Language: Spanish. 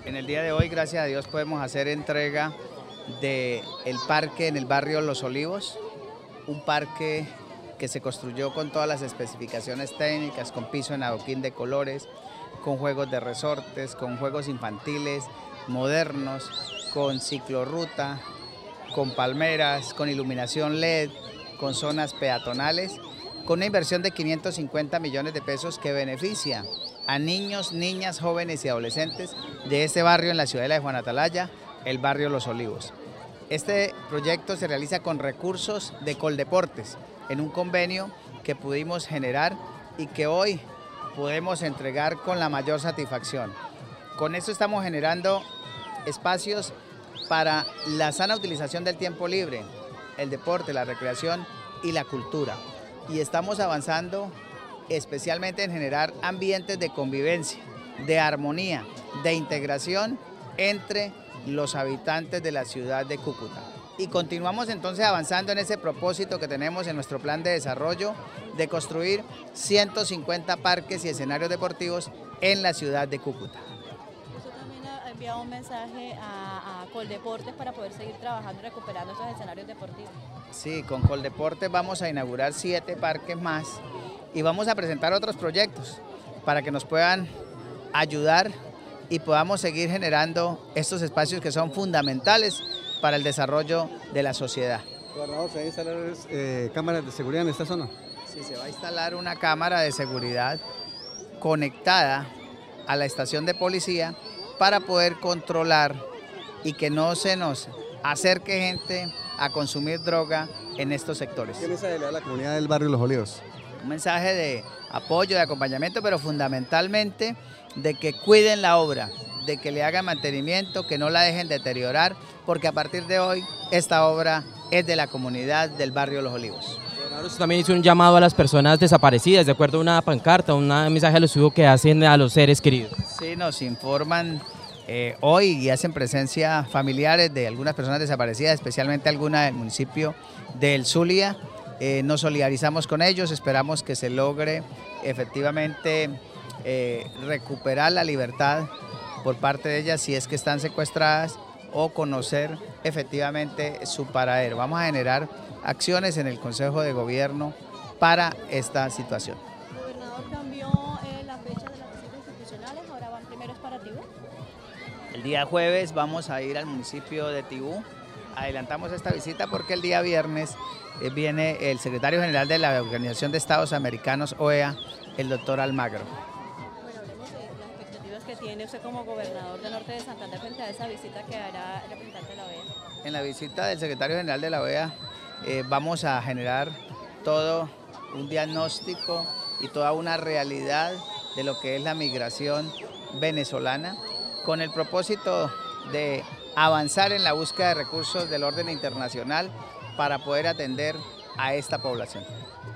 En el día de hoy, gracias a Dios, podemos hacer entrega del parque en el barrio Los Olivos, un parque que se construyó con todas las especificaciones técnicas, con piso en adoquín de colores, con juegos de resortes, con juegos infantiles modernos, con ciclorruta, con palmeras, con iluminación LED, con zonas peatonales, con una inversión de 550 millones de pesos que beneficia a niños, niñas, jóvenes y adolescentes de este barrio en la ciudadela de Juan Atalaya, el barrio Los Olivos. Este proyecto se realiza con recursos de Coldeportes, en un convenio que pudimos generar y que hoy podemos entregar con la mayor satisfacción. Con esto estamos generando espacios para la sana utilización del tiempo libre, el deporte, la recreación y la cultura. Y estamos avanzando especialmente en generar ambientes de convivencia, de armonía, de integración entre los habitantes de la ciudad de Cúcuta. Y continuamos entonces avanzando en ese propósito que tenemos en nuestro plan de desarrollo de construir 150 parques y escenarios deportivos en la ciudad de Cúcuta. Usted también ha enviado un mensaje a Coldeportes para poder seguir trabajando y recuperando esos escenarios deportivos. Sí, con Coldeportes vamos a inaugurar 7 parques más y vamos a presentar otros proyectos para que nos puedan ayudar y podamos seguir generando estos espacios que son fundamentales para el desarrollo de la sociedad. Gobernador, ¿se van a instalar cámaras de seguridad en esta zona? Sí, se va a instalar una cámara de seguridad conectada a la estación de policía para poder controlar y que no se nos acerque gente a consumir droga en estos sectores. ¿Qué mensaje le da a la comunidad del barrio Los Olivos? Un mensaje de apoyo, de acompañamiento, pero fundamentalmente de que cuiden la obra, de que le hagan mantenimiento, que no la dejen deteriorar, porque a partir de hoy esta obra es de la comunidad del barrio Los Olivos. Usted también hizo un llamado a las personas desaparecidas, de acuerdo a una pancarta, un mensaje a los hijos que hacen a los seres queridos. Sí, nos informan hoy y hacen presencia familiares de algunas personas desaparecidas, especialmente algunas del municipio del Zulia. Nos solidarizamos con ellos, esperamos que se logre efectivamente recuperar la libertad por parte de ellas si es que están secuestradas o conocer efectivamente su paradero. Vamos a generar acciones en el Consejo de Gobierno para esta situación. El gobernador cambió la fecha de las visitas institucionales, ahora van primeros para Tibú. El día jueves vamos a ir al municipio de Tibú. Adelantamos esta visita porque el día viernes viene el secretario general de la Organización de Estados Americanos, OEA, el doctor Almagro. Bueno, hablemos de las expectativas que tiene usted como gobernador del norte de Santander frente a esa visita que hará el representante de la OEA. En la visita del secretario general de la OEA vamos a generar todo un diagnóstico y toda una realidad de lo que es la migración venezolana, con el propósito de avanzar en la búsqueda de recursos del orden internacional para poder atender a esta población.